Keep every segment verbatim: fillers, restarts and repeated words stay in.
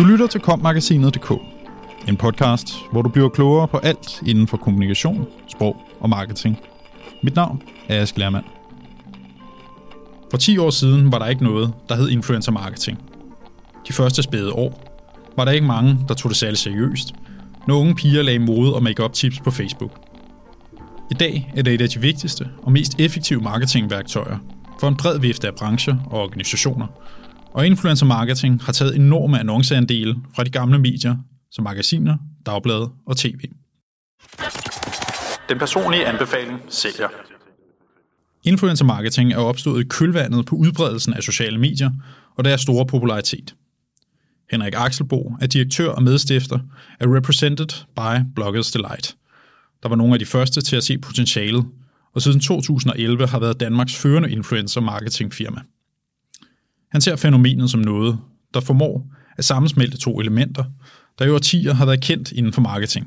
Du lytter til kompmagasinet punktum d k, en podcast, hvor du bliver klogere på alt inden for kommunikation, sprog og marketing. Mit navn er Aske Lermand. For ti år siden var der ikke noget, der hed influencer marketing. De første spæde år var der ikke mange, der tog det særligt seriøst, når unge piger lagde mode og make-up tips på Facebook. I dag er det et af de vigtigste og mest effektive marketingværktøjer for en bred vifte af brancher og organisationer, og influencer marketing har taget enorme annonceandele fra de gamle medier, som magasiner, dagblade og tv. Den personlige anbefaling sælger. Influencer marketing er opstået i kølvandet på udbredelsen af sociale medier og deres store popularitet. Henrik Axelbo er direktør og medstifter af Represented by Bloggers Delight, der var nogle af de første til at se potentialet, og siden to tusind og elleve har været Danmarks førende influencer marketingfirma. Han ser fænomenet som noget, der formår at sammensmelte to elementer, der i årtier har været kendt inden for marketing.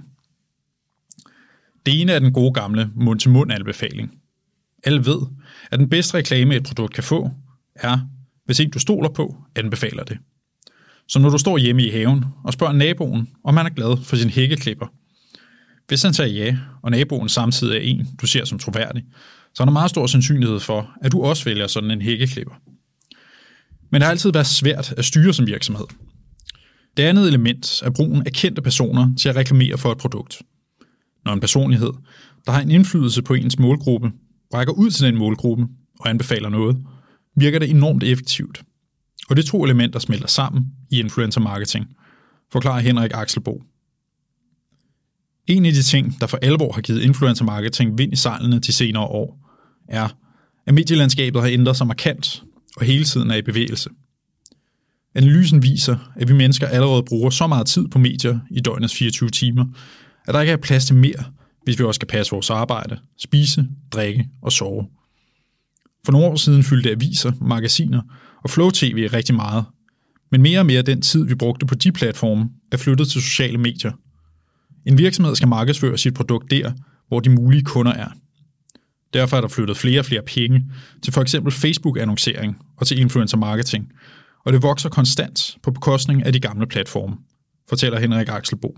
Det ene er den gode gamle mund-til-mund-anbefaling. Alle ved, at den bedste reklame, et produkt kan få, er, hvis en du stoler på, anbefaler det. Så når du står hjemme i haven og spørger naboen, om han er glad for sin hækkeklipper. Hvis han siger ja, og naboen samtidig er en, du ser som troværdig, så er der meget stor sandsynlighed for, at du også vælger sådan en hækkeklipper. Men det har altid været svært at styre som virksomhed. Det andet element er brugen af kendte personer til at reklamere for et produkt. Når en personlighed, der har en indflydelse på ens målgruppe, rækker ud til den målgruppe og anbefaler noget, virker det enormt effektivt. Og det to elementer smelter sammen i influencer marketing, forklarer Henrik Axelbo. En af de ting, der for alvor har givet influencer marketing vind i sejlene de senere år, er, at medielandskabet har ændret sig markant og hele tiden er i bevægelse. Analysen viser, at vi mennesker allerede bruger så meget tid på medier i døgnets fireogtyve timer, at der ikke er plads til mere, hvis vi også skal passe vores arbejde, spise, drikke og sove. For nogle år siden fyldte aviser, magasiner og Flow T V rigtig meget, men mere og mere den tid, vi brugte på de platforme, er flyttet til sociale medier. En virksomhed skal markedsføre sit produkt der, hvor de mulige kunder er. Derfor er der flyttet flere og flere penge til for eksempel Facebook-annoncering og til influencer marketing, og det vokser konstant på bekostning af de gamle platforme, fortæller Henrik Axelbo.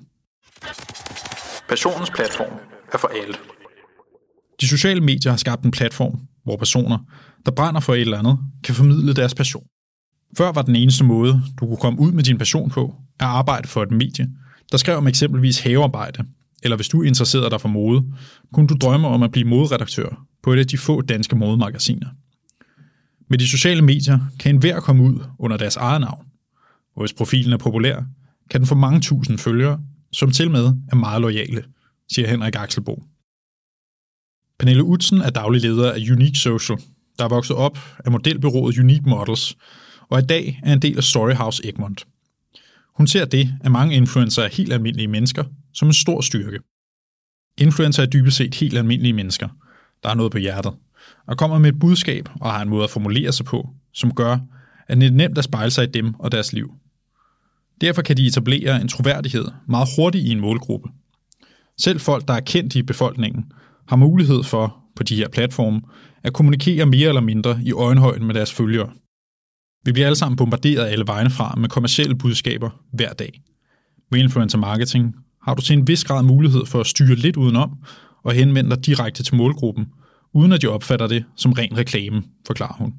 Passionens platform er for alle. De sociale medier har skabt en platform, hvor personer, der brænder for et eller andet, kan formidle deres passion. Før var den eneste måde, du kunne komme ud med din passion på, at arbejde for et medie, der skrev om eksempelvis havearbejde, eller hvis du interesserede dig for mode, kunne du drømme om at blive moderedaktør på et af de få danske modemagasiner. Med de sociale medier kan enhver komme ud under deres eget navn, og hvis profilen er populær, kan den få mange tusind følgere, som til med er meget loyale, siger Henrik Axelbo. Pernille Utzen er daglig leder af Unique Social, der er vokset op af modelbureauet Unique Models, og i dag er en del af Storyhouse Egmont. Hun ser det, at mange influencer er helt almindelige mennesker, som en stor styrke. Influencer er dybest set helt almindelige mennesker, der har noget på hjertet, og kommer med et budskab og har en måde at formulere sig på, som gør, at det er nemt at spejle sig i dem og deres liv. Derfor kan de etablere en troværdighed meget hurtigt i en målgruppe. Selv folk, der er kendt i befolkningen, har mulighed for, på de her platforme, at kommunikere mere eller mindre i øjenhøjden med deres følgere. Vi bliver alle sammen bombarderet alle vegne fra med kommercielle budskaber hver dag. Med influencer marketing har du til en vis grad mulighed for at styre lidt udenom og henvende dig direkte til målgruppen, uden at de opfatter det som ren reklame, forklarer hun.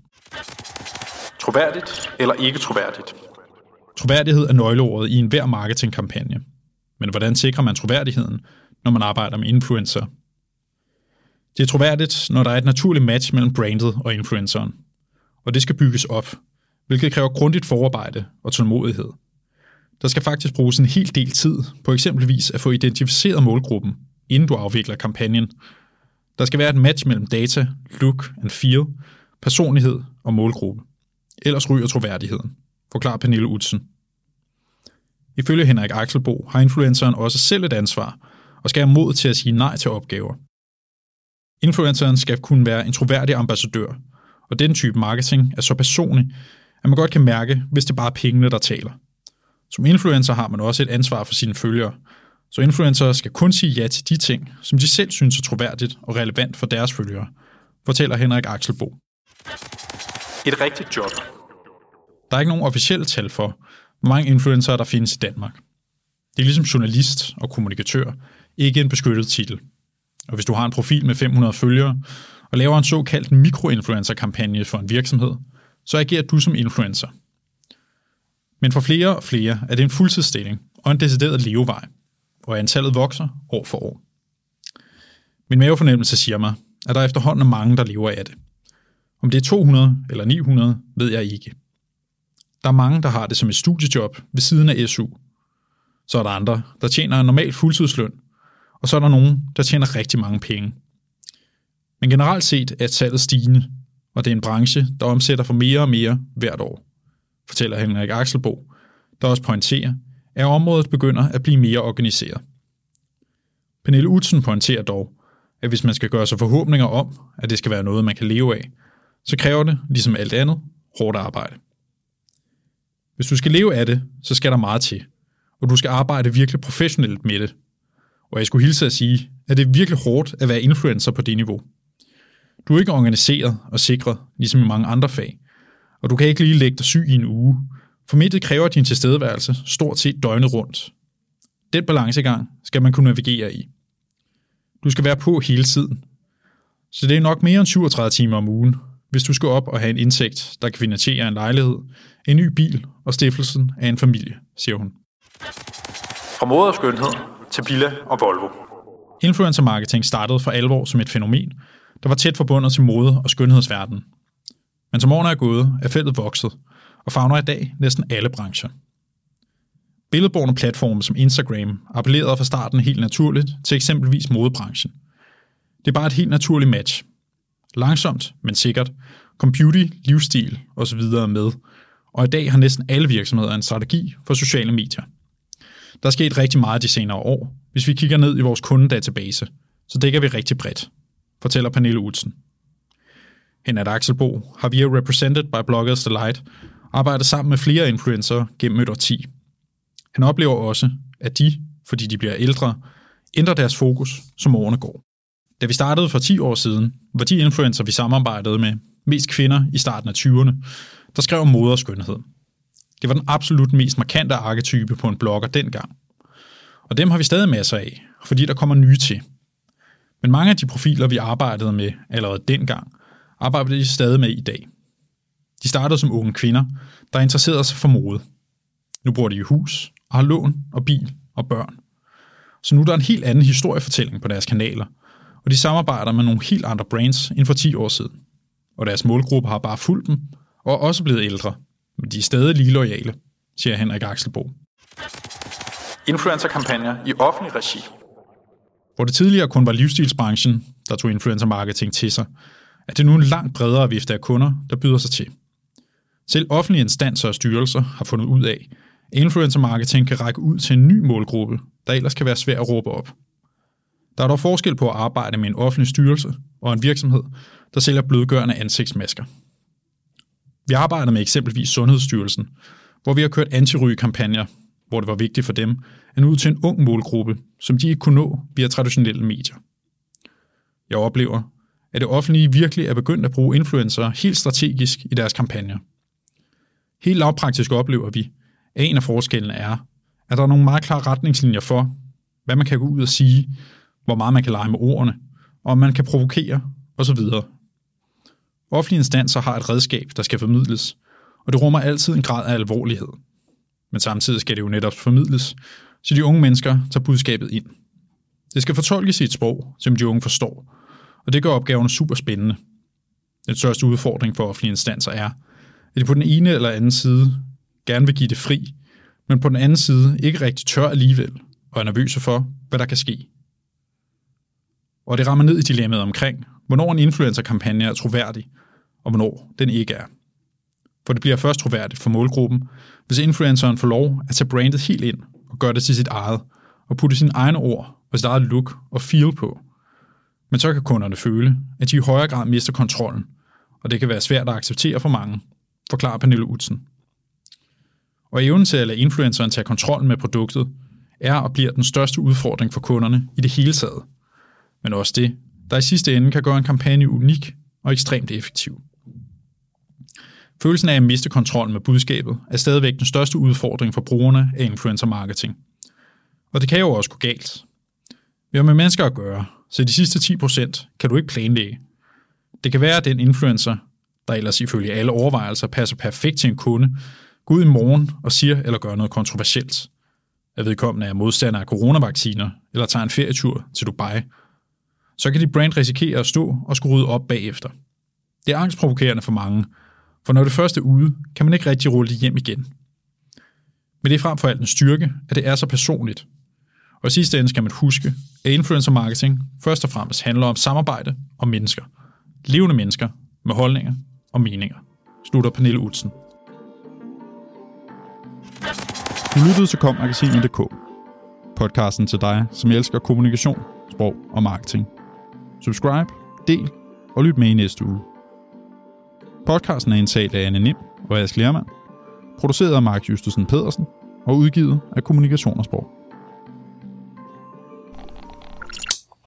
Troværdigt eller ikke troværdigt? Troværdighed er nøgleordet i enhver marketingkampagne. Men hvordan sikrer man troværdigheden, når man arbejder med influencer? Det er troværdigt, når der er et naturligt match mellem brandet og influenceren. Og det skal bygges op, hvilket kræver grundigt forarbejde og tålmodighed. Der skal faktisk bruges en hel del tid på eksempelvis at få identificeret målgruppen, inden du afvikler kampagnen. Der skal være et match mellem data, look and feel, personlighed og målgruppe. Ellers ryger troværdigheden, forklarer Pernille Utzen. Ifølge Henrik Axelbo har influenceren også selv et ansvar og skal have mod til at sige nej til opgaver. Influenceren skal kunne være en troværdig ambassadør, og den type marketing er så personlig, at man godt kan mærke, hvis det bare er pengene, der taler. Som influencer har man også et ansvar for sine følgere, så influencer skal kun sige ja til de ting, som de selv synes er troværdigt og relevant for deres følgere, fortæller Henrik Axelbo. Et rigtigt job. Der er ikke nogen officielle tal for, hvor mange influencer der findes i Danmark. Det er ligesom journalist og kommunikatør, ikke en beskyttet titel. Og hvis du har en profil med fem hundrede følgere og laver en såkaldt mikroinfluencer-kampagne for en virksomhed, så agerer du som influencer. Men for flere og flere er det en fuldtidsstilling og en decideret levevej, og antallet vokser år for år. Min mavefornemmelse siger mig, at der efterhånden er mange, der lever af det. Om det er to hundrede eller ni hundrede, ved jeg ikke. Der er mange, der har det som et studiejob ved siden af S U. Så er der andre, der tjener en normal fuldtidsløn, og så er der nogen, der tjener rigtig mange penge. Men generelt set er tallet stigende, og det er en branche, der omsætter for mere og mere hvert år, fortæller Henrik Axelbo, der også pointerer, at området begynder at blive mere organiseret. Pernille Utzon pointerer dog, at hvis man skal gøre sig forhåbninger om, at det skal være noget, man kan leve af, så kræver det, ligesom alt andet, hårdt arbejde. Hvis du skal leve af det, så skal der meget til, og du skal arbejde virkelig professionelt med det. Og jeg skulle hilse at sige, at det er virkelig hårdt at være influencer på det niveau. Du er ikke organiseret og sikret, ligesom i mange andre fag, og du kan ikke lige lægge dig syg i en uge, for mediet kræver din tilstedeværelse stort set døgnet rundt. Den balancegang skal man kunne navigere i. Du skal være på hele tiden. Så det er nok mere end syvogtredive timer om ugen, hvis du skal op og have en indtægt, der kan finansiere en lejlighed, en ny bil og stiftelsen af en familie, siger hun. Fra mode og skønhed til Billa og Volvo. Influencer marketing startede for alvor som et fænomen, der var tæt forbundet til mode- og skønhedsverdenen. Men som årene er gået, er feltet vokset, og favner i dag næsten alle brancher. Billedborne platforme som Instagram appellerede fra starten helt naturligt til eksempelvis modebranchen. Det er bare et helt naturligt match. Langsomt, men sikkert, kom beauty, livsstil osv. med, og i dag har næsten alle virksomheder en strategi for sociale medier. Der er sket rigtig meget de senere år, hvis vi kigger ned i vores kundedatabase, så dækker vi rigtig bredt, fortæller Pernille Utzon. Henrik Axelbo har via Represented by Bloggers Delight arbejdet sammen med flere influencer gennem et årti. Han oplever også, at de, fordi de bliver ældre, ændrer deres fokus, som årene går. Da vi startede for ti år siden, var de influencer, vi samarbejdede med, mest kvinder i starten af tyverne, der skrev om mode og skønhed. Det var den absolut mest markante arketype på en blogger dengang. Og dem har vi stadig masser af, fordi der kommer nye til. Men mange af de profiler, vi arbejdede med allerede dengang, arbejder de stadig med i dag. De startede som unge kvinder, der interesserede sig for mode. Nu bor de i hus og har lån og bil og børn. Så nu er der en helt anden historiefortælling på deres kanaler, og de samarbejder med nogle helt andre brands end for ti år siden. Og deres målgruppe har bare fulgt dem, og er også blevet ældre, men de er stadig lige loyale, siger Henrik Axelbo. Influencer-kampagner i offentlig regi. Hvor det tidligere kun var livsstilsbranchen, der tog influencer-marketing til sig, er det nu en langt bredere vifte af kunder, der byder sig til. Selv offentlige instanser og styrelser har fundet ud af, at influencer-marketing kan række ud til en ny målgruppe, der ellers kan være svær at råbe op. Der er dog forskel på at arbejde med en offentlig styrelse og en virksomhed, der sælger blødgørende ansigtsmasker. Vi arbejder med eksempelvis Sundhedsstyrelsen, hvor vi har kørt antiryge-kampagner, hvor det var vigtigt for dem at nå ud til en ung målgruppe, som de ikke kunne nå via traditionelle medier. Jeg oplever, at det offentlige virkelig er begyndt at bruge influencer helt strategisk i deres kampagner. Helt lavpraktisk oplever vi, at en af forskellene er, at der er nogle meget klare retningslinjer for, hvad man kan gå ud og sige, hvor meget man kan lege med ordene, og om man kan provokere osv. Offentlige instanser har et redskab, der skal formidles, og det rummer altid en grad af alvorlighed. Men samtidig skal det jo netop formidles, så de unge mennesker tager budskabet ind. Det skal fortolkes i et sprog, som de unge forstår, og det gør opgaverne super spændende. Den største udfordring for offentlige instanser er, at de på den ene eller anden side gerne vil give det fri, men på den anden side ikke rigtig tør alligevel, og er nervøse for, hvad der kan ske. Og det rammer ned i dilemmaet omkring, hvornår en influencer-kampagne er troværdig, og hvornår den ikke er. For det bliver først troværdigt for målgruppen, hvis influenceren får lov at tage brandet helt ind og gøre det til sit eget, og putte sine egne ord og sit eget look og feel på. Men så kan kunderne føle, at de i højere grad mister kontrollen, og det kan være svært at acceptere for mange, forklarer Pernille Utzon. Og evnen til at lade influenceren tage kontrollen med produktet, er og bliver den største udfordring for kunderne i det hele taget. Men også det, der i sidste ende kan gøre en kampagne unik og ekstremt effektiv. Følelsen af at miste kontrollen med budskabet er stadigvæk den største udfordring for brugerne af influencer marketing. Og det kan jo også gå galt. Vi har med mennesker at gøre, så de sidste ti procent kan du ikke planlægge. Det kan være, at den influencer, der ellers ifølge alle overvejelser passer perfekt til en kunde, går ud i morgen og siger eller gør noget kontroversielt. At vedkommende er modstander af coronavacciner eller tager en ferietur til Dubai. Så kan dit brand risikere at stå og skulle rydde op bagefter. Det er angstprovokerende for mange, for når det først er ude, kan man ikke rigtig rulle det hjem igen. Men det er frem for alt en styrke, at det er så personligt. Og i sidste ende skal man huske, at influencer marketing først og fremmest handler om samarbejde og mennesker. Levende mennesker med holdninger og meninger. Slutter Pernille Utzon. Du lyttede til kom magasinet punktum d k. Podcasten til dig, som elsker kommunikation, sprog og marketing. Subscribe, del og lyt med i næste uge. Podcasten er indtalt af Anne Nim og Ask Lermand, produceret af Mark Justesen Pedersen og udgivet af Kommunikation og Sprog.